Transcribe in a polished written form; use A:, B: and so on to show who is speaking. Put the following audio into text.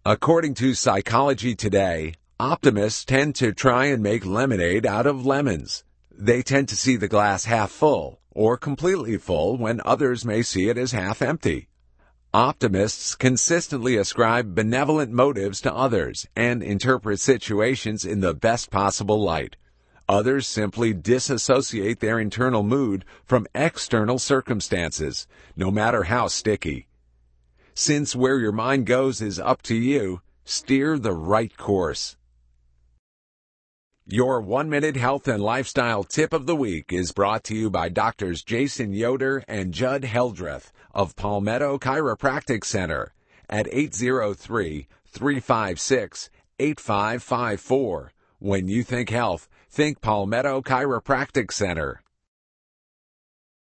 A: According to Psychology Today, optimists tend to try and make lemonade out of lemons. They tend to see the glass half full or completely full when others may see it as half empty. Optimists consistently ascribe benevolent motives to others and interpret situations in the best possible light. Others simply disassociate their internal mood from external circumstances, no matter how sticky. Since where your mind goes is up to you, steer the right course. Your 1-minute health and lifestyle tip of the week is brought to you by Doctors Jason Yoder and Judd Heldreth of Palmetto Chiropractic Center at 803-356-8554. When you think health, think Palmetto Chiropractic Center.